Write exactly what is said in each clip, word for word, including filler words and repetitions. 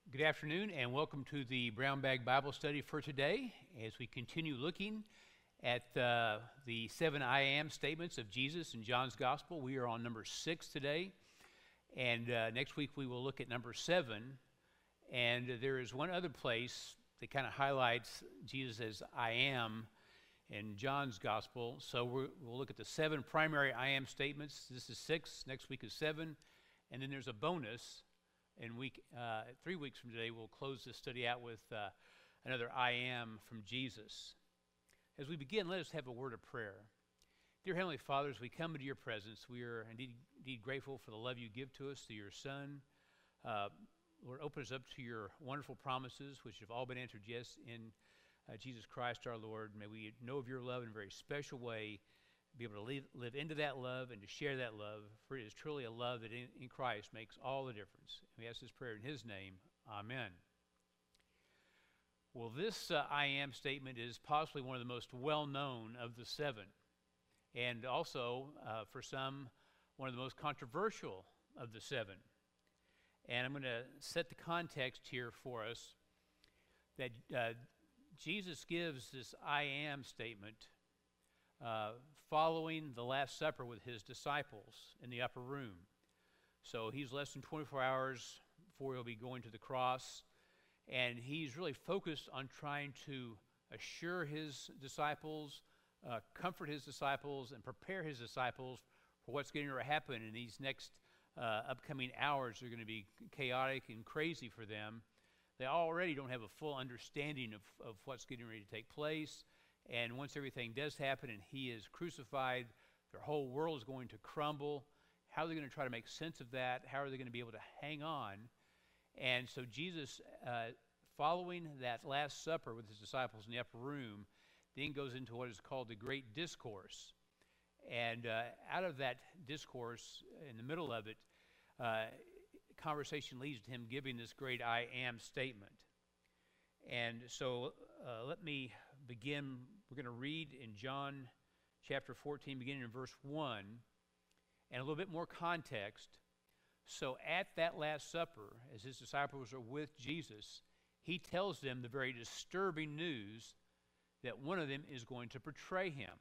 Good afternoon and welcome to the Brown Bag Bible Study for today as we continue looking at uh, the seven I am statements of Jesus in John's Gospel. We are on number six today, and uh, next week we will look at number seven. And uh, there is one other place that kind of highlights Jesus as I am in John's Gospel. So we're, we'll look at the seven primary I am statements. This is six, next week is seven, and then there's a bonus. In week, uh, three weeks from today, we'll close this study out with uh, another I am from Jesus. As we begin, let us have a word of prayer. Dear Heavenly Father, as we come into your presence, we are indeed, indeed grateful for the love you give to us through your Son. Uh, Lord, open us up to your wonderful promises, which have all been answered yes in uh, Jesus Christ our Lord. May we know of your love in a very special way, be able to live, live into that love and to share that love, for it is truly a love that in, in Christ makes all the difference. We ask this prayer in his name. Amen. Well, this uh, I am statement is possibly one of the most well-known of the seven, and also, uh, for some, one of the most controversial of the seven. And I'm going to set the context here for us that uh, Jesus gives this I am statement Uh, following the Last Supper with his disciples in the upper room. So he's less than twenty-four hours before he'll be going to the cross, and he's really focused on trying to assure his disciples, uh, comfort his disciples, and prepare his disciples for what's going to happen in these next uh, upcoming hours. They're going to be chaotic and crazy for them. They already don't have a full understanding of, of what's getting ready to take place. And once everything does happen and he is crucified, their whole world is going to crumble. How are they going to try to make sense of that? How are they going to be able to hang on? And so Jesus, uh, following that Last Supper with his disciples in the upper room, then goes into what is called the Great Discourse. And uh, out of that discourse, in the middle of it, uh, conversation leads to him giving this great I am statement. And so uh, let me begin. We're going to read in John chapter fourteen, beginning in verse one, and a little bit more context. So at that Last Supper, as his disciples are with Jesus, he tells them the very disturbing news that one of them is going to betray him.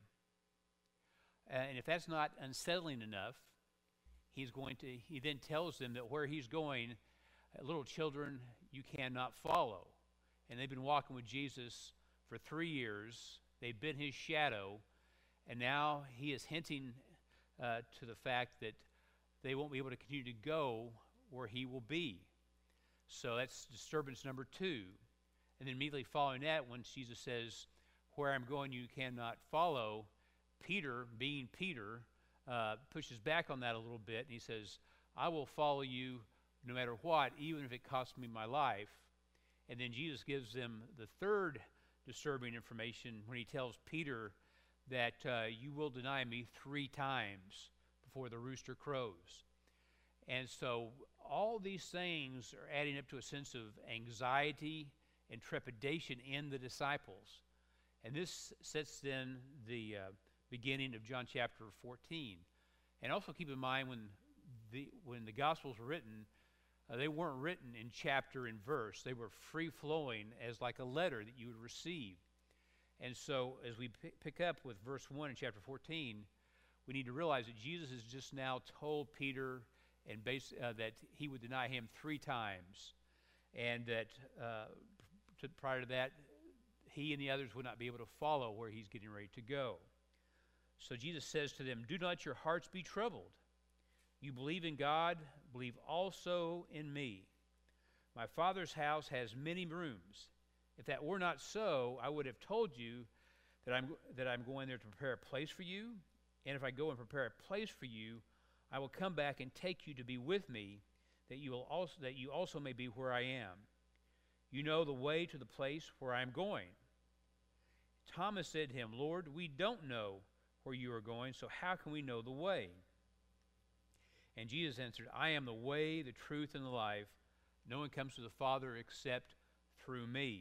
Uh, and if that's not unsettling enough, he's going to. He then tells them that where he's going, uh, little children, you cannot follow. And they've been walking with Jesus for three years. They've been his shadow. And now he is hinting uh, to the fact that they won't be able to continue to go where he will be. So that's disturbance number two. And then immediately following that, when Jesus says, where I'm going you cannot follow, Peter, being Peter, uh, pushes back on that a little bit. And he says, I will follow you no matter what, even if it costs me my life. And then Jesus gives them the third disturbing information when he tells Peter that uh, you will deny me three times before the rooster crows. And so all these things are adding up to a sense of anxiety and trepidation in the disciples. And this sets then the uh, beginning of John chapter fourteen. And also keep in mind when the, when the Gospels were written, Uh, they weren't written in chapter and verse. They were free-flowing as like a letter that you would receive. And so as we p- pick up with verse one in chapter fourteen, we need to realize that Jesus has just now told Peter and base, uh, that he would deny him three times. And that uh, to, prior to that, he and the others would not be able to follow where he's getting ready to go. So Jesus says to them, do not your hearts be troubled. You believe in God, believe also in me. My Father's house has many rooms. If that were not so, I would have told you that I'm that I'm going there to prepare a place for you. And if I go and prepare a place for you, I will come back and take you to be with me, that you will also that you also may be where I am. You know the way to the place where I am going. Thomas said to him, Lord, we don't know where you are going, so how can we know the way? And Jesus answered, I am the way, the truth, and the life. No one comes to the Father except through me.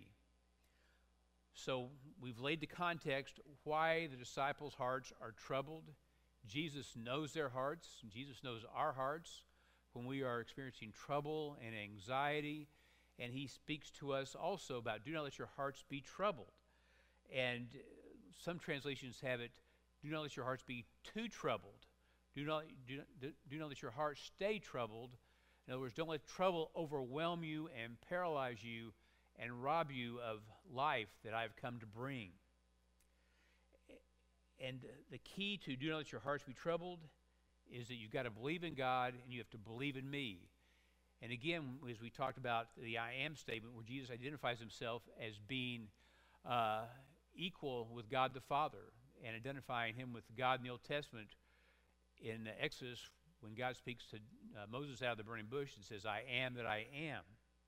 So we've laid the context why the disciples' hearts are troubled. Jesus knows their hearts. Jesus knows our hearts when we are experiencing trouble and anxiety And he speaks to us also about do not let your hearts be troubled. And some translations have it, do not let your hearts be too troubled. Do not, do, not, do not let your heart stay troubled. In other words, don't let trouble overwhelm you and paralyze you and rob you of life that I've come to bring. And the key to do not let your hearts be troubled is that you've got to believe in God and you have to believe in me. And again, as we talked about the I am statement, where Jesus identifies himself as being uh, equal with God the Father and identifying him with God in the Old Testament in Exodus, when God speaks to uh, Moses out of the burning bush and says, I am that I am.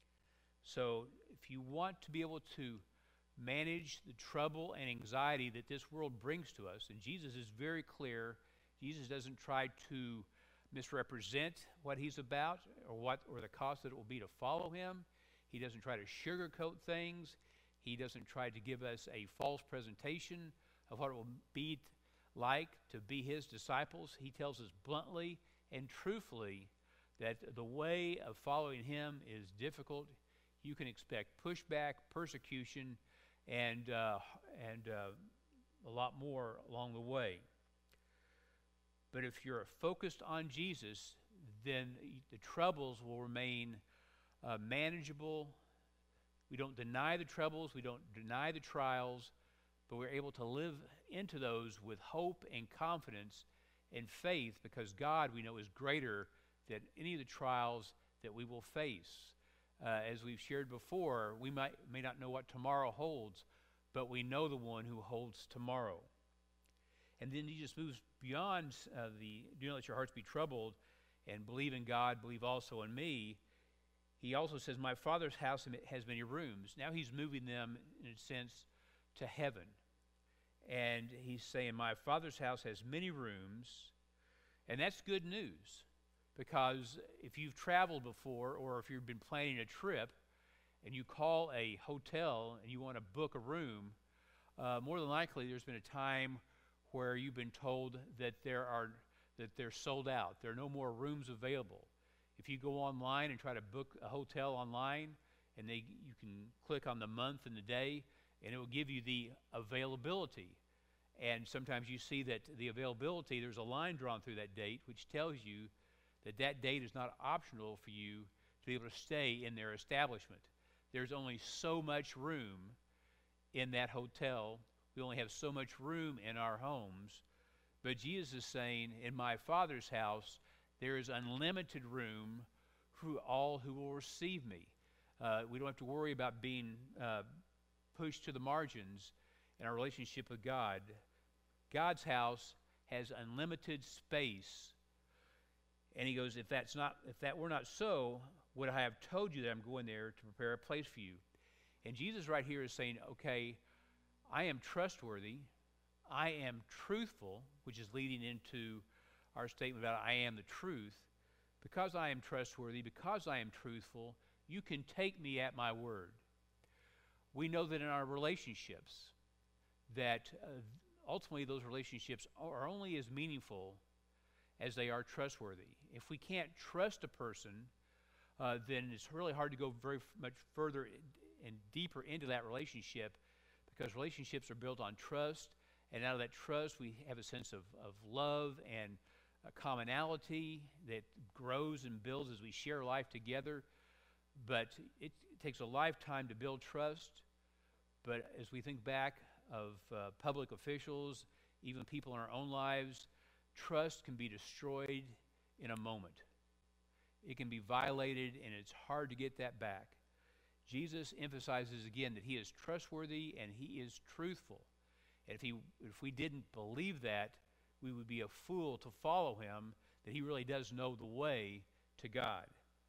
So if you want to be able to manage the trouble and anxiety that this world brings to us, and Jesus is very clear, Jesus doesn't try to misrepresent what he's about or what or the cost that it will be to follow him. He doesn't try to sugarcoat things. He doesn't try to give us a false presentation of what it will be like to be his disciples. He tells us bluntly and truthfully that the way of following him is difficult. You can expect pushback, persecution, and uh, and uh, a lot more along the way. But if you're focused on Jesus, then the troubles will remain uh, manageable. We don't deny the troubles, we don't deny the trials, but we're able to live into those with hope and confidence and faith, because God, we know, is greater than any of the trials that we will face. Uh, as we've shared before, we might may not know what tomorrow holds, but we know the one who holds tomorrow. And then he just moves beyond uh, the do not let your hearts be troubled and believe in God, believe also in me. He also says, my Father's house has many rooms. Now he's moving them, in a sense, to heaven. And he's saying, my Father's house has many rooms. And that's good news, because if you've traveled before, or if you've been planning a trip and you call a hotel and you want to book a room, uh, more than likely there's been a time where you've been told that there are that they're sold out. There are no more rooms available. If you go online and try to book a hotel online, and they you can click on the month and the day, and it will give you the availability. And sometimes you see that the availability, there's a line drawn through that date, which tells you that that date is not optional for you to be able to stay in their establishment. There's only so much room in that hotel. We only have so much room in our homes. But Jesus is saying, in my Father's house, there is unlimited room for all who will receive me. Uh, we don't have to worry about being uh, pushed to the margins in our relationship with God. God's house has unlimited space. And he goes, if that's not, if that were not so, would I have told you that I'm going there to prepare a place for you? And Jesus right here is saying, okay, I am trustworthy, I am truthful, which is leading into our statement about I am the truth. Because I am trustworthy, because I am truthful, you can take me at my word. We know that in our relationships, that uh, ultimately those relationships are only as meaningful as they are trustworthy. If we can't trust a person, uh, then it's really hard to go very f- much further and deeper into that relationship, because relationships are built on trust, and out of that trust we have a sense of, of love and a commonality that grows and builds as we share life together. But it, it takes a lifetime to build trust. But as we think back of uh, public officials, even people in our own lives, trust can be destroyed in a moment. It can be violated, and it's hard to get that back. Jesus emphasizes again that he is trustworthy and he is truthful. And if he, if we didn't believe that, we would be a fool to follow him, that he really does know the way to God.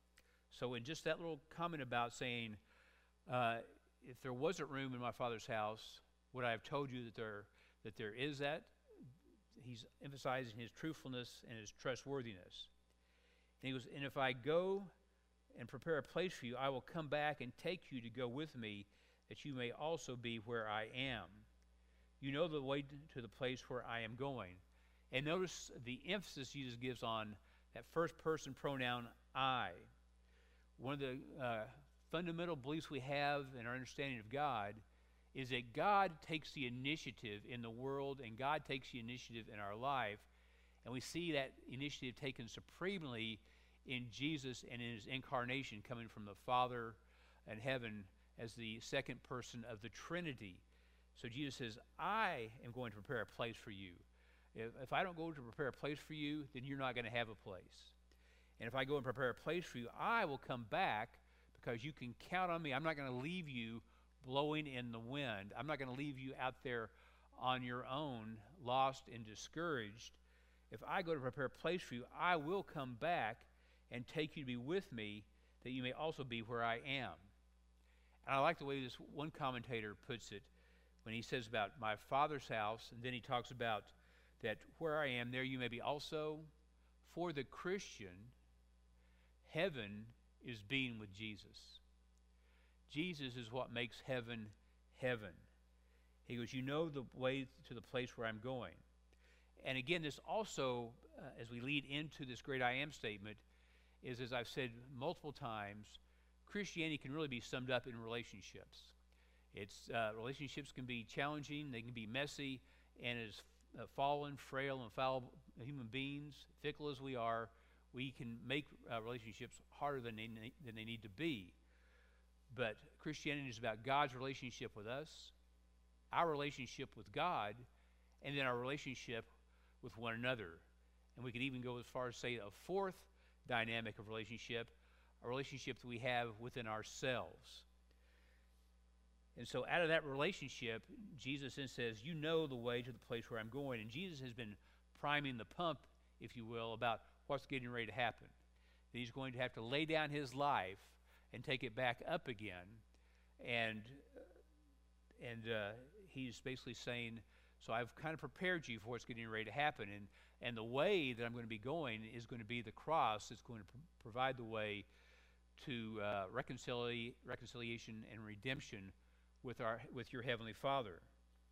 So in just that little comment about saying, uh, if there wasn't room in my Father's house, would I have told you that there that there is that? He's emphasizing his truthfulness and his trustworthiness. And he goes, and if I go and prepare a place for you, I will come back and take you to go with me, that you may also be where I am. You know the way to the place where I am going. And notice the emphasis Jesus gives on that first person pronoun, I. One of the uh, fundamental beliefs we have in our understanding of God is that God takes the initiative in the world and God takes the initiative in our life. And we see that initiative taken supremely in Jesus and in his incarnation, coming from the Father and heaven as the second person of the Trinity. So Jesus says, I am going to prepare a place for you. If, if I don't go to prepare a place for you, then you're not going to have a place. And if I go and prepare a place for you, I will come back, because you can count on me. I'm not going to leave you blowing in the wind. I'm not going to leave you out there on your own, lost and discouraged. If I go to prepare a place for you, I will come back and take you to be with me, that you may also be where I am. And I like the way this one commentator puts it when he says about my Father's house, and then he talks about that where I am, there you may be also. For the Christian, heaven is being with Jesus. Jesus is what makes heaven heaven. He goes, you know the way to the place where I'm going. And again, this also, uh, as we lead into this great I am statement, is, as I've said multiple times, Christianity can really be summed up in relationships. It's uh, relationships can be challenging, they can be messy, and as uh, fallen, frail, and fallible human beings, fickle as we are, we can make uh, relationships harder than they, ne- than they need to be. But Christianity is about God's relationship with us, our relationship with God, and then our relationship with one another. And we could even go as far as say a fourth dynamic of relationship, a relationship that we have within ourselves. And so out of that relationship, Jesus then says, you know the way to the place where I'm going. And Jesus has been priming the pump, if you will, about what's getting ready to happen. That he's going to have to lay down his life and take it back up again. And, and uh, he's basically saying, so I've kind of prepared you for what's getting ready to happen. And, and the way that I'm going to be going is going to be the cross that's going to pr- provide the way to uh, reconcili- reconciliation and redemption with our with your Heavenly Father.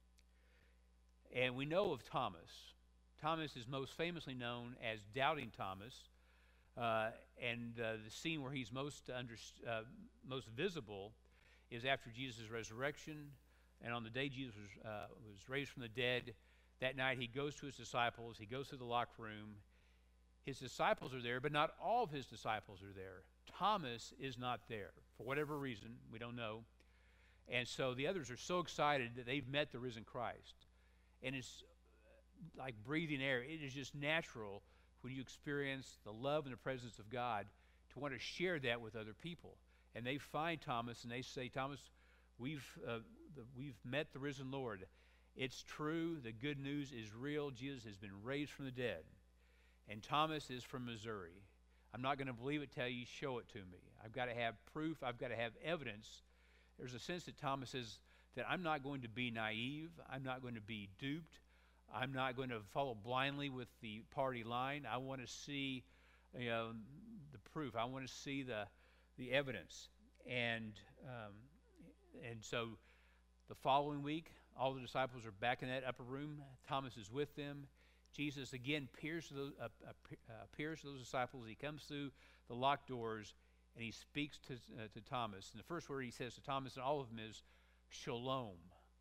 And we know of Thomas. Thomas is most famously known as Doubting Thomas. Uh, and uh, the scene where he's most, under, uh, most visible is after Jesus' resurrection. And on the day Jesus was, uh, was raised from the dead, that night he goes to his disciples. He goes to the locked room. His disciples are there, but not all of his disciples are there. Thomas is not there for whatever reason. We don't know. And so the others are so excited that they've met the risen Christ. And it's like breathing air. It is just natural when you experience the love and the presence of God to want to share that with other people. And they find Thomas and they say, Thomas, we've, uh, the, we've met the risen Lord. It's true. The good news is real. Jesus has been raised from the dead. And Thomas is from Missouri. I'm not going to believe it till you show it to me. I've got to have proof. I've got to have evidence. There's a sense that Thomas says that I'm not going to be naive. I'm not going to be duped. I'm not going to follow blindly with the party line. I want to see, you know, the proof. I want to see the the evidence. And um, and so the following week, all the disciples are back in that upper room. Thomas is with them. Jesus again appears to those, uh, appears to those disciples. He comes through the locked doors, and he speaks to, uh, to Thomas. And the first word he says to Thomas and all of them is shalom,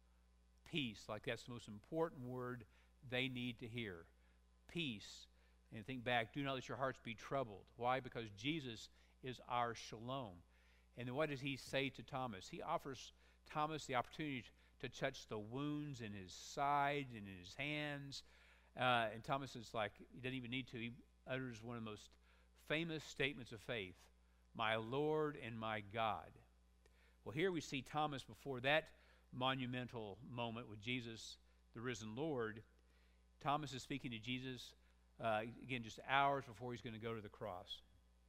peace. Like that's the most important word they need to hear. Peace. And think back, do not let your hearts be troubled. Why? Because Jesus is our shalom. And then what does he say to Thomas? He offers Thomas the opportunity to touch the wounds in his side and in his hands. Uh, and Thomas is like, he doesn't even need to. He utters one of the most famous statements of faith, my Lord and my God. Well, here we see Thomas before that monumental moment with Jesus, the risen Lord. Thomas is speaking to Jesus, uh, again, just hours before he's going to go to the cross.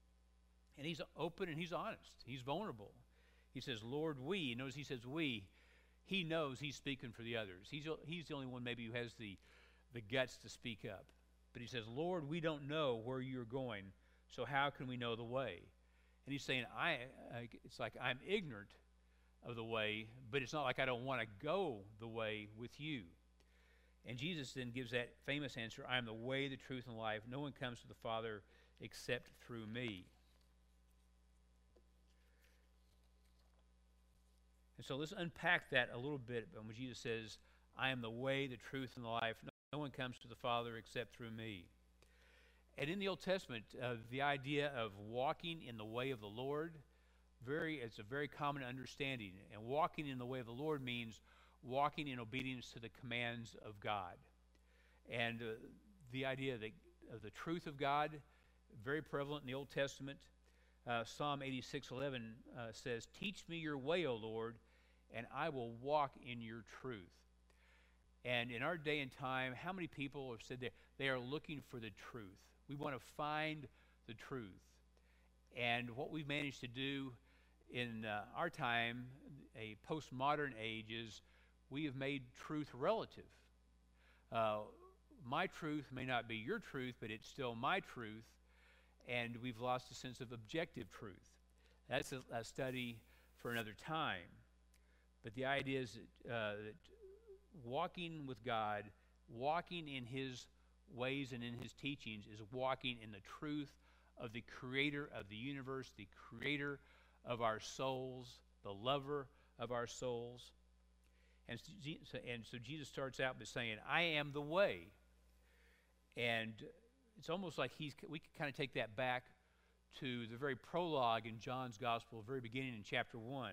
And he's open and he's honest. He's vulnerable. He says, Lord, we. Notice he says we. He knows he's speaking for the others. He's, he's the only one maybe who has the, the guts to speak up. But he says, Lord, we don't know where you're going, so how can we know the way? And he's saying, I, I it's like I'm ignorant of the way, but it's not like I don't want to go the way with you. And Jesus then gives that famous answer, I am the way, the truth, and the life. No one comes to the Father except through me. And so let's unpack that a little bit when Jesus says, I am the way, the truth, and the life. No, no one comes to the Father except through me. And in the Old Testament, uh, the idea of walking in the way of the Lord, very, it's a very common understanding. And walking in the way of the Lord means walking in obedience to the commands of God. And uh, the idea that, of the truth of God, very prevalent in the Old Testament. Uh, Psalm eighty-six eleven uh, says, teach me your way, O Lord, and I will walk in your truth. And in our day and time, how many people have said that they are looking for the truth? We want to find the truth. And what we've managed to do in uh, our time, a postmodern age, is we have made truth relative. Uh, my truth may not be your truth, but it's still my truth, and we've lost a sense of objective truth. That's a, a study for another time. But the idea is that, uh, that walking with God, walking in His ways and in His teachings, is walking in the truth of the Creator of the universe, the Creator of our souls, the lover of our souls. And so, and so Jesus starts out by saying, I am the way. And it's almost like he's, we can kind of take that back to the very prologue in John's Gospel, very beginning in chapter one,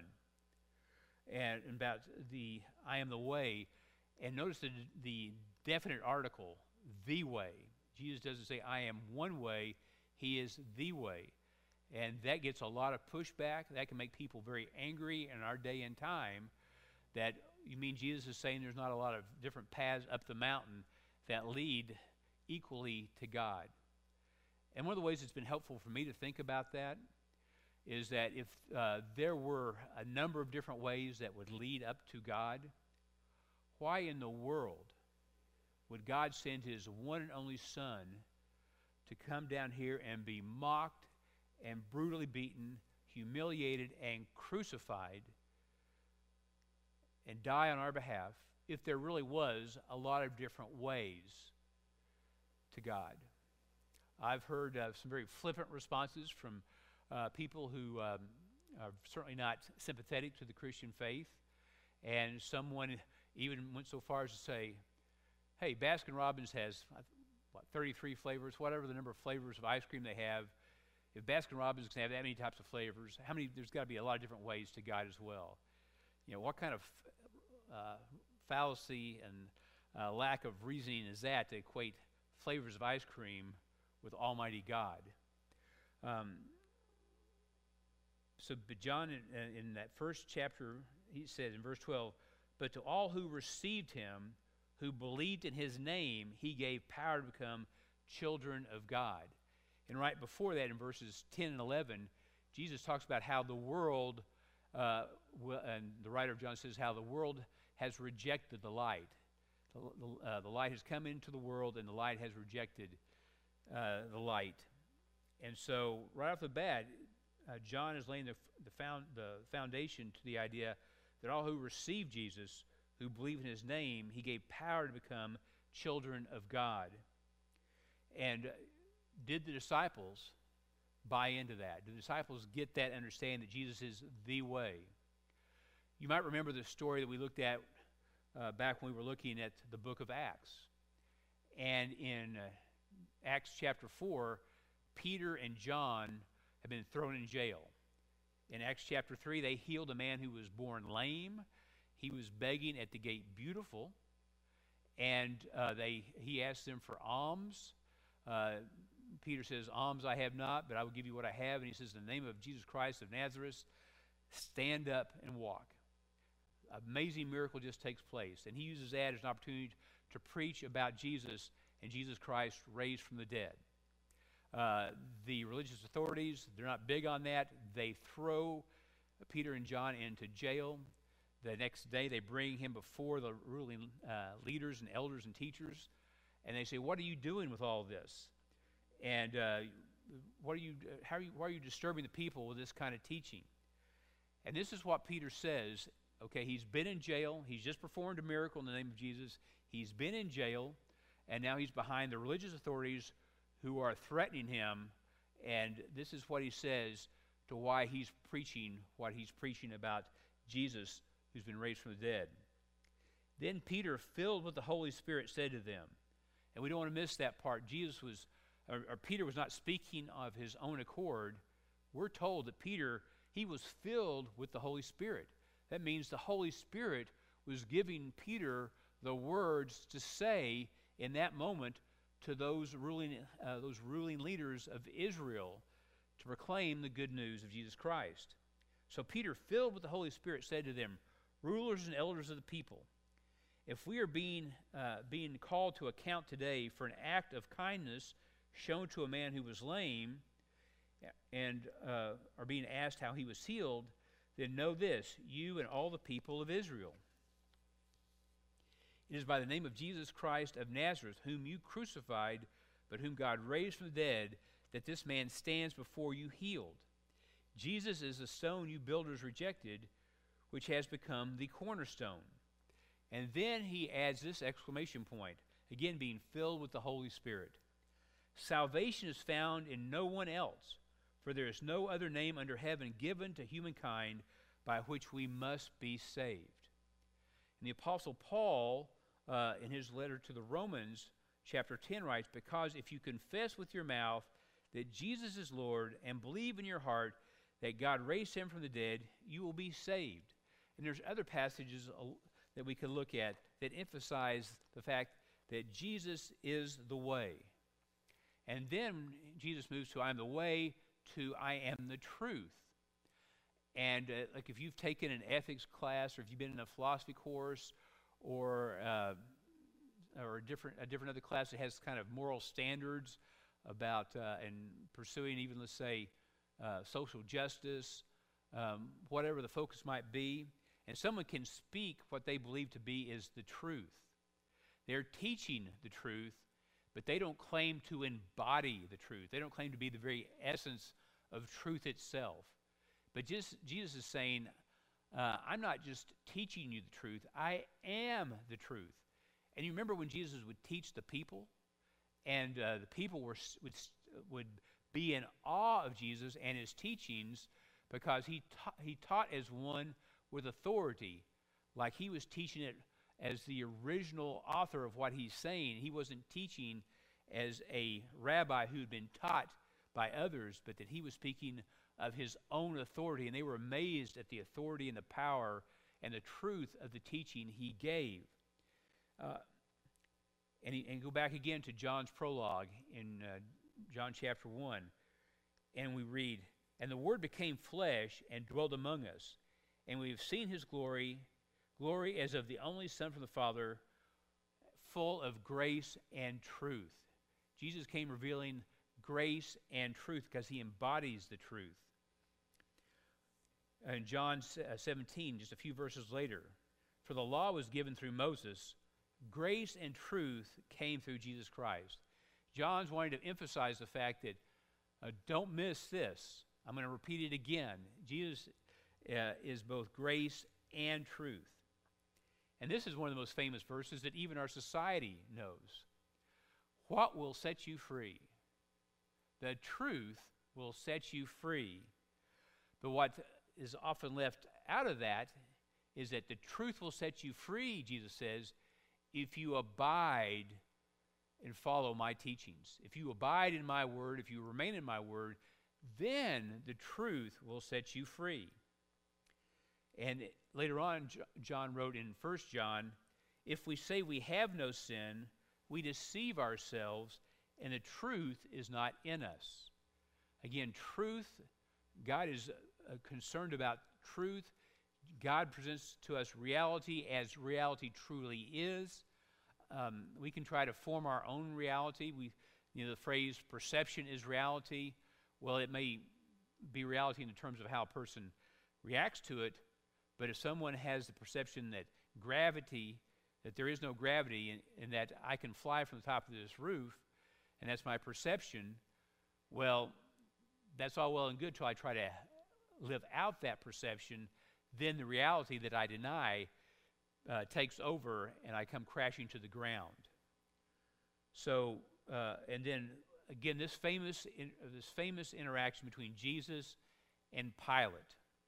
and about the I am the way. And notice the, the definite article, the way. Jesus doesn't say, I am one way. He is the way. And that gets a lot of pushback. That can make people very angry in our day and time. That you mean Jesus is saying there's not a lot of different paths up the mountain that lead equally to God. And one of the ways it's been helpful for me to think about that is that if uh, there were a number of different ways that would lead up to God, why in the world would God send His one and only Son to come down here and be mocked and brutally beaten, humiliated, and crucified and die on our behalf if there really was a lot of different ways to God? I've heard uh, some very flippant responses from uh, people who um, are certainly not sympathetic to the Christian faith, and someone even went so far as to say, hey, Baskin-Robbins has, what, thirty-three flavors, whatever the number of flavors of ice cream they have. If Baskin-Robbins can have that many types of flavors, how many, there's got to be a lot of different ways to God as well. You know, what kind of uh, fallacy and uh, lack of reasoning is that to equate flavors of ice cream with Almighty God? Um, so, but John, in, in that first chapter, he said in verse twelve, but to all who received Him, who believed in His name, He gave power to become children of God. And right before that, in verses ten and eleven, Jesus talks about how the world, uh, w- and the writer of John says how the world has rejected the light. The, the, uh, the light has come into the world, and the light has rejected uh, the light. And so, right off the bat, uh, John is laying the, the, found, the foundation to the idea that all who receive Jesus, who believe in His name, He gave power to become children of God. And uh, did the disciples buy into that? Did the disciples get that understanding that Jesus is the way? You might remember the story that we looked at uh, back when we were looking at the book of Acts. And in uh, Acts chapter four, Peter and John have been thrown in jail. In Acts chapter three, they healed a man who was born lame. He was begging at the gate beautiful. And uh, they he asked them for alms. Uh, Peter says, alms I have not, but I will give you what I have. And he says, in the name of Jesus Christ of Nazareth, stand up and walk. Amazing miracle just takes place. And he uses that as an opportunity to preach about Jesus and Jesus Christ raised from the dead. Uh, the religious authorities, they're not big on that. They throw Peter and John into jail. The next day they bring him before the ruling uh, leaders and elders and teachers. And they say, what are you doing with all this? And uh, what are you, how are you, why are you disturbing the people with this kind of teaching? And this is what Peter says. Okay, he's been in jail. He's just performed a miracle in the name of Jesus. He's been in jail, and now he's behind the religious authorities who are threatening him. And this is what he says to why he's preaching what he's preaching about Jesus, who's been raised from the dead. Then Peter, filled with the Holy Spirit, said to them, and we don't want to miss that part. Jesus was, or, or Peter was not speaking of his own accord. We're told that Peter, he was filled with the Holy Spirit. That means the Holy Spirit was giving Peter the words to say in that moment to those ruling, uh, those ruling leaders of Israel to proclaim the good news of Jesus Christ. So Peter, filled with the Holy Spirit, said to them, rulers and elders of the people, if we are being, uh, being called to account today for an act of kindness shown to a man who was lame and uh, are being asked how he was healed, then know this, you and all the people of Israel. It is by the name of Jesus Christ of Nazareth, whom you crucified, but whom God raised from the dead, that this man stands before you healed. Jesus is the stone you builders rejected, which has become the cornerstone. And then he adds this exclamation point, again being filled with the Holy Spirit. Salvation is found in no one else, for there is no other name under heaven given to humankind by which we must be saved. And the Apostle Paul, uh, in his letter to the Romans, chapter ten, writes, because if you confess with your mouth that Jesus is Lord and believe in your heart that God raised him from the dead, you will be saved. And there's other passages uh, that we can look at that emphasize the fact that Jesus is the way. And then Jesus moves to I am the way to I am the truth. And uh, like if you've taken an ethics class or if you've been in a philosophy course or uh, or a different a different other class that has kind of moral standards about uh, and pursuing even, let's say, uh, social justice, um, whatever the focus might be, and someone can speak what they believe to be is the truth. They're teaching the truth, but they don't claim to embody the truth. They don't claim to be the very essence of truth itself. But just, Jesus is saying, uh, I'm not just teaching you the truth, I am the truth. And you remember when Jesus would teach the people, and uh, the people were would, would be in awe of Jesus and his teachings because he, ta- he taught as one with authority, like he was teaching it as the original author of what he's saying. He wasn't teaching as a rabbi who had been taught by others, but that he was speaking of his own authority, and they were amazed at the authority and the power and the truth of the teaching he gave. Uh, and, he, and go back again to John's prologue in uh, John chapter one, and we read, and the Word became flesh and dwelt among us, and we have seen his glory, glory as of the only Son from the Father, full of grace and truth. Jesus came revealing grace and truth because he embodies the truth. In John seventeen, just a few verses later, for the law was given through Moses, grace and truth came through Jesus Christ. John's wanting to emphasize the fact that uh, don't miss this. I'm going to repeat it again. Jesus uh, is both grace and truth. And this is one of the most famous verses that even our society knows. What will set you free? The truth will set you free. But what is often left out of that is that the truth will set you free, Jesus says, if you abide and follow my teachings. If you abide in my word, if you remain in my word, then the truth will set you free. And later on, John wrote in First John, if we say we have no sin, we deceive ourselves, and the truth is not in us. Again, truth, God is uh, concerned about truth. God presents to us reality as reality truly is. Um, we can try to form our own reality. We, you know, the phrase perception is reality. Well, it may be reality in the terms of how a person reacts to it, but if someone has the perception that gravity, that there is no gravity and, and that I can fly from the top of this roof, and that's my perception, well, that's all well and good till I try to live out that perception. Then the reality that I deny uh, takes over and I come crashing to the ground. So, uh, and then again, this famous, in, uh, this famous interaction between Jesus and Pilate.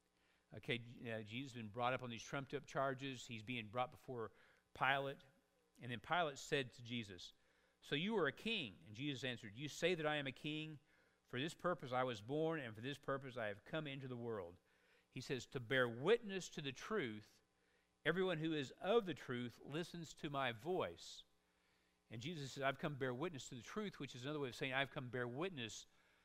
Okay, uh, Jesus has been brought up on these trumped-up charges. He's being brought before Pilate. And then Pilate said to Jesus, "So you are a king?" And Jesus answered, "You say that I am a king. For this purpose I was born, and for this purpose I have come into the world." He says, "To bear witness to the truth. Everyone who is of the truth listens to my voice." And Jesus says, "I've come to bear witness to the truth," which is another way of saying I've come to bear witness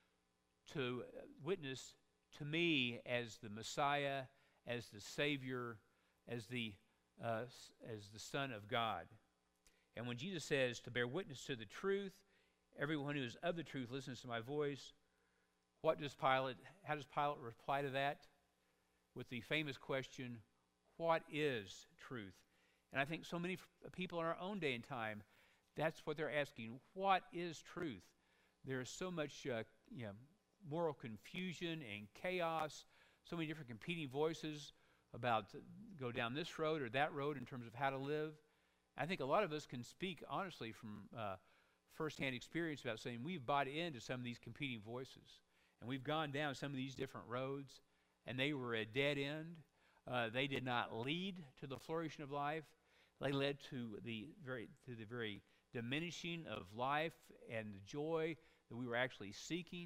to uh, witness to me as the Messiah, as the Savior, as the uh, as the Son of God. And when Jesus says to bear witness to the truth, everyone who is of the truth listens to my voice, what does Pilate? How does Pilate reply to that? With the famous question, "What is truth?" And I think so many f- people in our own day and time, that's what they're asking. What is truth? There is so much uh, you know, moral confusion and chaos, so many different competing voices about uh, go down this road or that road in terms of how to live. I think a lot of us can speak honestly from uh, firsthand experience about saying we've bought into some of these competing voices, and we've gone down some of these different roads, and they were a dead end. Uh, they did not lead to the flourishing of life. They led to the very to the very diminishing of life and the joy that we were actually seeking.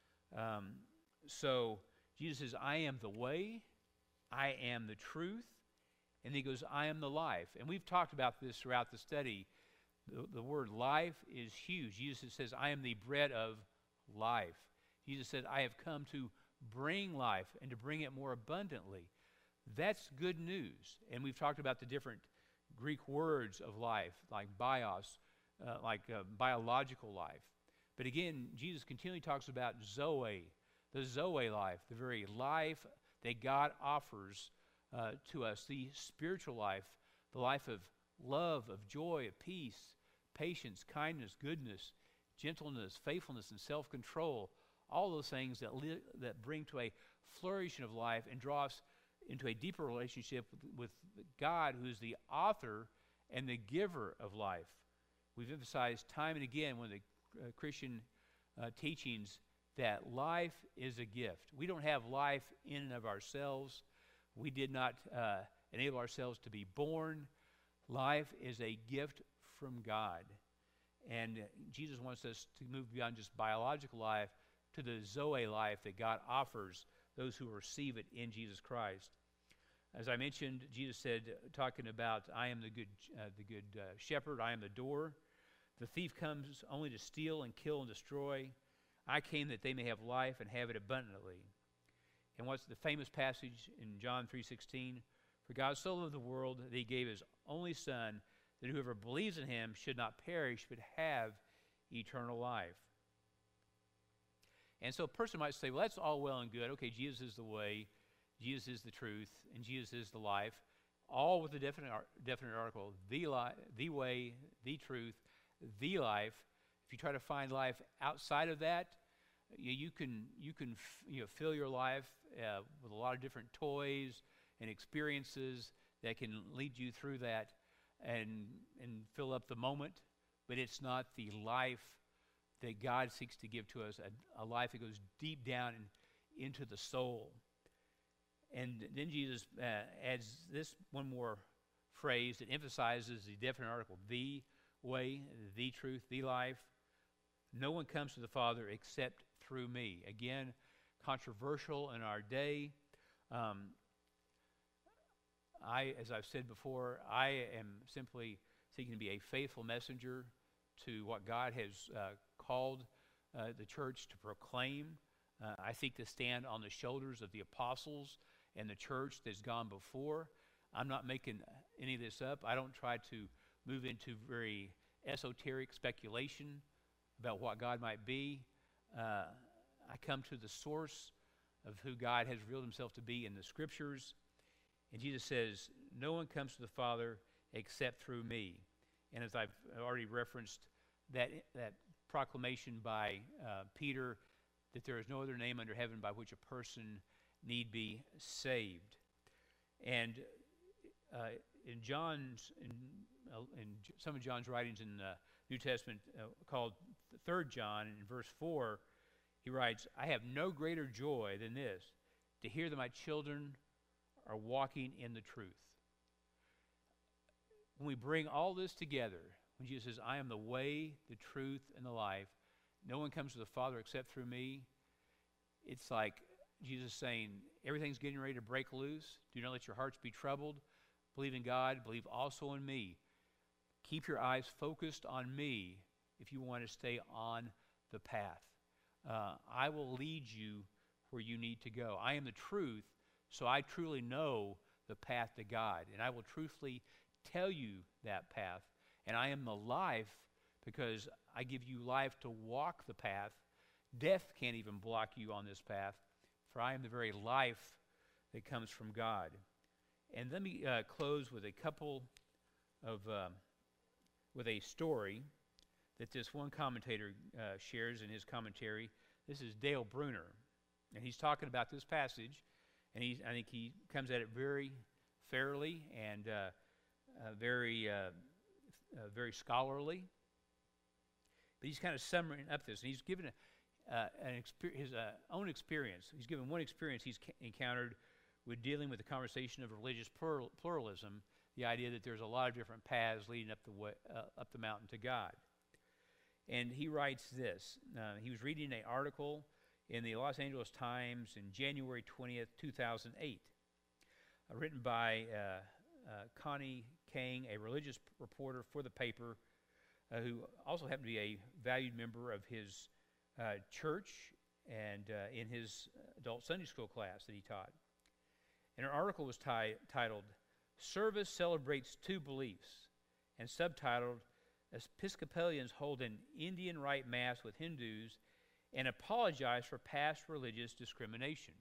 Um, so Jesus says, "I am the way, I am the truth," and he goes, "I am the life." And we've talked about this throughout the study. The, the word life is huge. Jesus says, "I am the bread of life." Jesus said, "I have come to bring life and to bring it more abundantly." That's good news. And we've talked about the different Greek words of life, like bios, uh, like uh, biological life. But again, Jesus continually talks about Zoe, the Zoe life, the very life that God offers uh, to us, the spiritual life, the life of love, of joy, of peace, patience, kindness, goodness, gentleness, faithfulness, and self-control. All those things that li- that bring to a flourishing of life and draw us into a deeper relationship with, with God, who is the author and the giver of life. We've emphasized time and again when the uh, Christian uh, teachings that life is a gift. We don't have life in and of ourselves. We did not uh, enable ourselves to be born. Life is a gift from God. And uh, Jesus wants us to move beyond just biological life to the Zoe life that God offers those who receive it in Jesus Christ. As I mentioned, Jesus said, talking about, "I am the good, uh, the good uh, shepherd. I am the door. The thief comes only to steal and kill and destroy. I came that they may have life and have it abundantly." And what's the famous passage in John three sixteen? "For God so loved the world that he gave his only Son, that whoever believes in him should not perish but have eternal life." And so a person might say, well, that's all well and good. Okay, Jesus is the way, Jesus is the truth, and Jesus is the life, all with the definite, definite article, the, li- the way, the truth, the life. If you try to find life outside of that, you, you can you can f- you know, fill your life uh, with a lot of different toys and experiences that can lead you through that and and fill up the moment, but it's not the life that God seeks to give to us, a, a life that goes deep down in, into the soul. And then Jesus uh, adds this one more phrase that emphasizes the definite article, the way, the truth, the life. "No one comes to the Father except through me." Again, controversial in our day. Um, I, as I've said before, I am simply seeking to be a faithful messenger to what God has uh, called uh, the church to proclaim. Uh, I seek to stand on the shoulders of the apostles and the church that's gone before. I'm not making any of this up. I don't try to move into very esoteric speculation about what God might be. Uh, I come to the source of who God has revealed himself to be in the scriptures. And Jesus says, "No one comes to the Father except through me." And as I've already referenced, that that proclamation by uh, Peter that there is no other name under heaven by which a person need be saved. And uh, in John's, in, uh, in some of John's writings in the New Testament uh, called Third John, in verse four, he writes, "I have no greater joy than this, to hear that my children are walking in the truth. When we bring all this together, when Jesus says, I am the way, the truth, and the life, no one comes to the Father except through me, it's like Jesus saying, everything's getting ready to break loose. Do not let your hearts be troubled. Believe in God. Believe also in me. Keep your eyes focused on me if you want to stay on the path. Uh, I will lead you where you need to go. I am the truth, so I truly know the path to God, and I will truthfully tell you that path. And I am the life because I give you life to walk the path. Death can't even block you on this path, for I am the very life that comes from God. And let me uh, close with a couple of, uh, with a story that this one commentator uh, shares in his commentary. This is Dale Bruner, and he's talking about this passage, and he's, I think he comes at it very fairly and uh, uh, very, uh, uh, very scholarly. But he's kind of summing up this, and he's given a, uh, an exper- his uh, own experience. He's given one experience he's ca- encountered with dealing with the conversation of religious plural- pluralism, the idea that there's a lot of different paths leading up the way, uh, up the mountain to God. And he writes this. Uh, he was reading an article in the Los Angeles Times in January twentieth, two thousand eight, uh, written by uh, uh, Connie Kang, a religious p- reporter for the paper, uh, who also happened to be a valued member of his uh, church and uh, in his adult Sunday school class that he taught. And her article was ti- titled, Service Celebrates Two Beliefs, and subtitled, Episcopalians Hold an Indian Rite Mass with Hindus and Apologize for Past Religious Discrimination.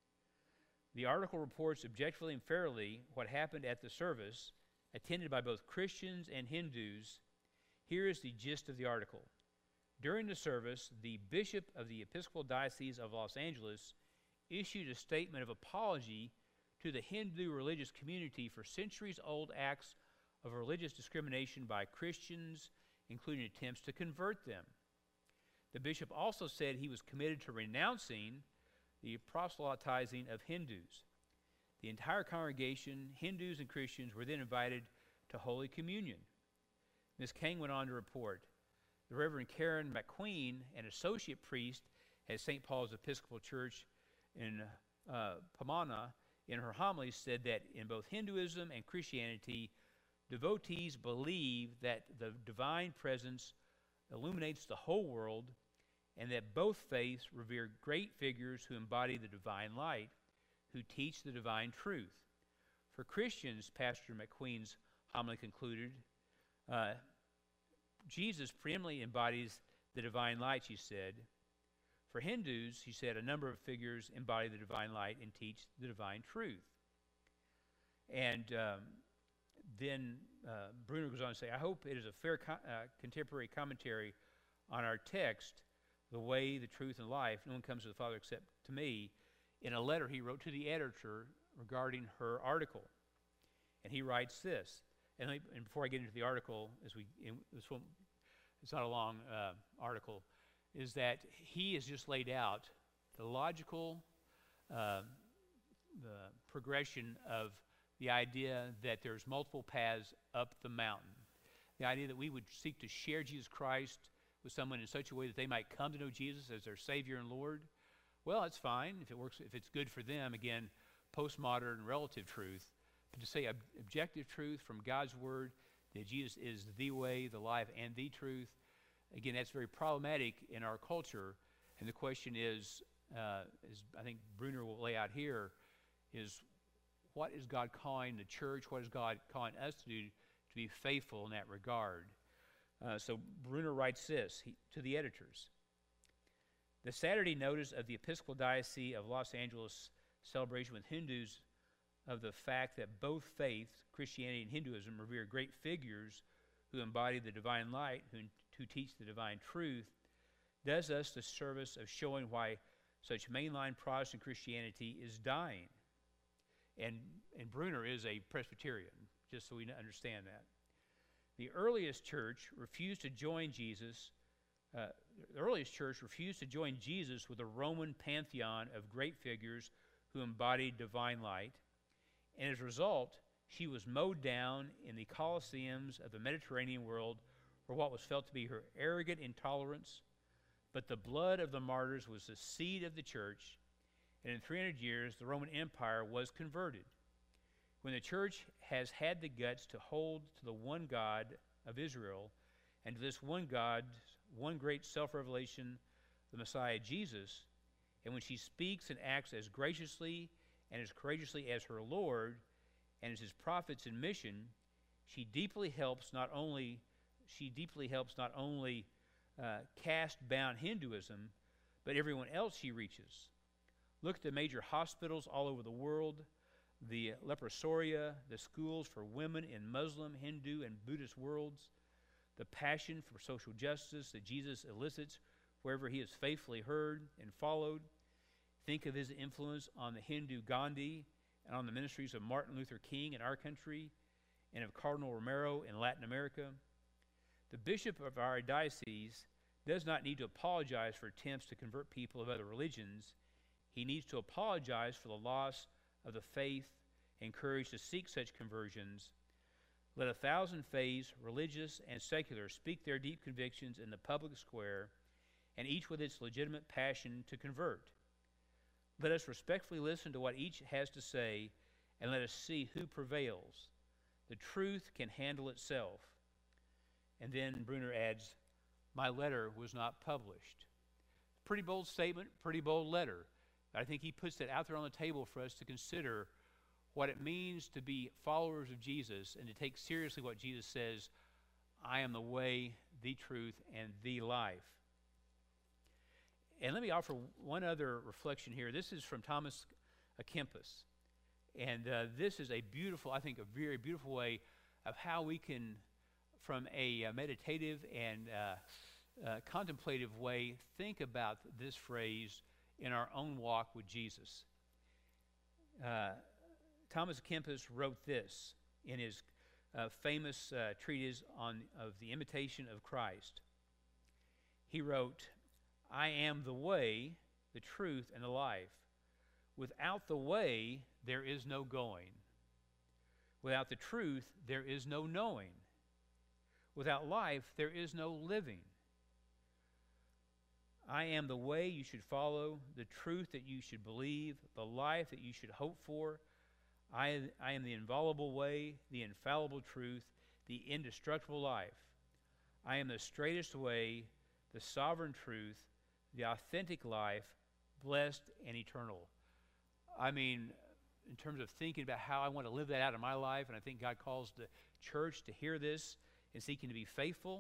The article reports objectively and fairly what happened at the service, attended by both Christians and Hindus. Here is the gist of the article. During the service, the Bishop of the Episcopal Diocese of Los Angeles issued a statement of apology to the Hindu religious community for centuries-old acts of religious discrimination by Christians, including attempts to convert them. The bishop also said he was committed to renouncing the proselytizing of Hindus. The entire congregation, Hindus and Christians, were then invited to Holy Communion. Miz Kang went on to report, the Reverend Karen McQueen, an associate priest at Saint Paul's Episcopal Church in uh, Pomona, in her homily said that in both Hinduism and Christianity, devotees believe that the divine presence illuminates the whole world and that both faiths revere great figures who embody the divine light, who teach the divine truth. For Christians, Pastor McQueen's homily concluded, uh, Jesus preeminently embodies the divine light, she said. For Hindus, she said, a number of figures embody the divine light and teach the divine truth. And um, then uh, Bruner goes on to say, I hope it is a fair co- uh, contemporary commentary on our text, the way, the truth, and life. No one comes to the Father except to me, in a letter he wrote to the editor regarding her article. And he writes this. And, let me, and before I get into the article, as we in, this one, it's not a long uh, article, is that he has just laid out the logical uh, the progression of the idea that there's multiple paths up the mountain. The idea that we would seek to share Jesus Christ with someone in such a way that they might come to know Jesus as their Savior and Lord. Well, it's fine if it works, if it's good for them. Again, postmodern relative truth. But to say ob- objective truth from God's Word, that Jesus is the way, the life, and the truth, again, that's very problematic in our culture. And the question is, uh, as I think Bruner will lay out here, is what is God calling the church? What is God calling us to do to be faithful in that regard? Uh, so Bruner writes this he, to the editors. The Saturday notice of the Episcopal Diocese of Los Angeles celebration with Hindus of the fact that both faiths, Christianity and Hinduism, revere great figures who embody the divine light, who, who teach the divine truth, does us the service of showing why such mainline Protestant Christianity is dying. And, and Bruner is a Presbyterian, just so we understand that. The earliest church refused to join Jesus, uh, the earliest church refused to join Jesus with a Roman pantheon of great figures who embodied divine light. and as a result, she was mowed down in the Colosseums of the Mediterranean world for what was felt to be her arrogant intolerance. But the blood of the martyrs was the seed of the church, and in three hundred years, the Roman Empire was converted. When the church has had the guts to hold to the one God of Israel, and to this one God, one great self-revelation, the Messiah Jesus, and when she speaks and acts as graciously and as courageously as her Lord and as his prophets in mission, she deeply helps not only she deeply helps not only uh, caste-bound Hinduism, but everyone else she reaches. Look at the major hospitals all over the world, the leprosoria, the schools for women in Muslim, Hindu, and Buddhist worlds, the passion for social justice that Jesus elicits wherever he is faithfully heard and followed. Think of his influence on the Hindu Gandhi and on the ministries of Martin Luther King in our country and of Cardinal Romero in Latin America. The bishop of our diocese does not need to apologize for attempts to convert people of other religions. He needs to apologize for the loss of the faith and courage to seek such conversions. Let a thousand faiths, religious and secular, speak their deep convictions in the public square, and each with its legitimate passion to convert. Let us respectfully listen to what each has to say, and let us see who prevails. The truth can handle itself. And then Bruner adds, my letter was not published. Pretty bold statement, pretty bold letter. I think he puts it out there on the table for us to consider what it means to be followers of Jesus and to take seriously what Jesus says, I am the way, the truth, and the life. And let me offer one other reflection here. This is from Thomas à Kempis. And uh, this is a beautiful, I think, a very beautiful way of how we can, from a uh, meditative and uh, uh, contemplative way, think about this phrase in our own walk with Jesus. Uh, Thomas à Kempis wrote this in his uh, famous uh, treatise on of the imitation of Christ. He wrote, I am the way, the truth, and the life. Without the way, there is no going. Without the truth, there is no knowing. Without life, there is no living. I am the way you should follow, the truth that you should believe, the life that you should hope for. I, I am the inviolable way, the infallible truth, the indestructible life. I am the straightest way, the sovereign truth, the authentic life, blessed and eternal. I mean, in terms of thinking about how I want to live that out in my life, and I think God calls the church to hear this and seeking to be faithful.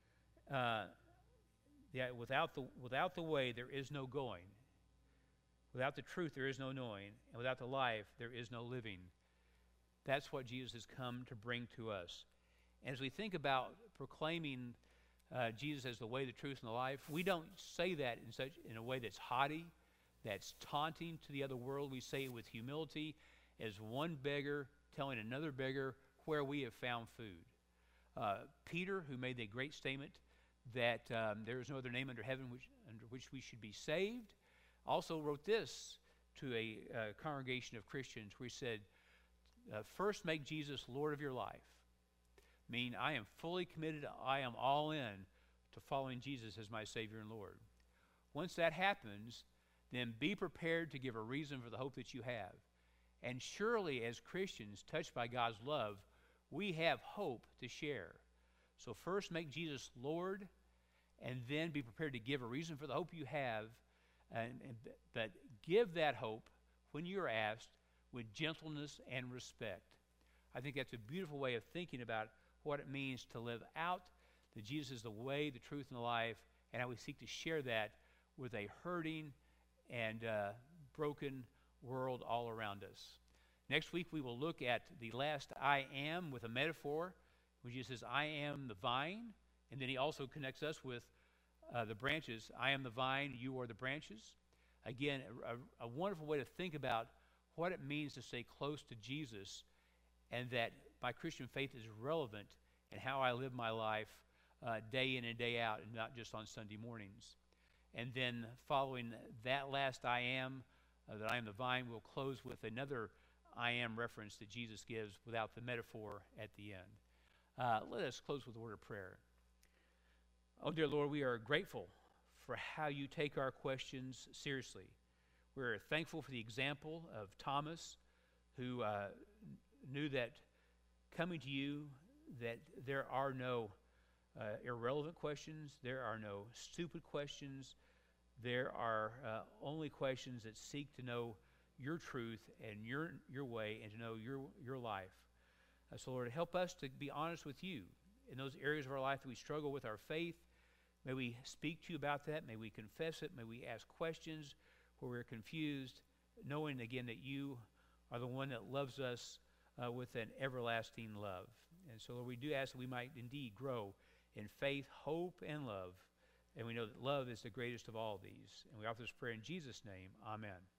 Uh, yeah, without the without the way, there is no going. Without the truth, there is no knowing. And without the life, there is no living. That's what Jesus has come to bring to us. And as we think about proclaiming uh, Jesus as the way, the truth, and the life, we don't say that in such in a way that's haughty, that's taunting to the other world. We say it with humility, as one beggar telling another beggar where we have found food. Uh, Peter, who made the great statement that um, there is no other name under heaven which, under which we should be saved, also wrote this to a uh, congregation of Christians where he said, uh, first make Jesus Lord of your life. Mean I am fully committed, I am all in to following Jesus as my Savior and Lord. Once that happens, then be prepared to give a reason for the hope that you have. And surely as Christians touched by God's love, we have hope to share. So first make Jesus Lord, and then be prepared to give a reason for the hope you have, and, and, but give that hope when you're asked with gentleness and respect. I think that's a beautiful way of thinking about what it means to live out that Jesus is the way, the truth, and the life, and how we seek to share that with a hurting and uh, broken world all around us. Next week we will look at the last I am with a metaphor, which Jesus says, I am the vine, and then he also connects us with uh, the branches. I am the vine, you are the branches. Again, a, a wonderful way to think about what it means to stay close to Jesus, and that my Christian faith is relevant in how I live my life uh, day in and day out, and not just on Sunday mornings. And then following that last I am, uh, that I am the vine, we'll close with another I am reference that Jesus gives without the metaphor at the end. Uh, let us close with a word of prayer. Oh, dear Lord, we are grateful for how you take our questions seriously. We're thankful for the example of Thomas, who uh, knew that coming to you, that there are no uh, irrelevant questions, there are no stupid questions, there are uh, only questions that seek to know your truth and your your way and to know your your life. Uh, so Lord, help us to be honest with you in those areas of our life that we struggle with our faith. May we speak to you about that. May we confess it. May we ask questions where we're confused, knowing again that you are the one that loves us uh, with an everlasting love. And so Lord, we do ask that we might indeed grow in faith, hope, and love. And we know that love is the greatest of all these. And we offer this prayer in Jesus' name. Amen.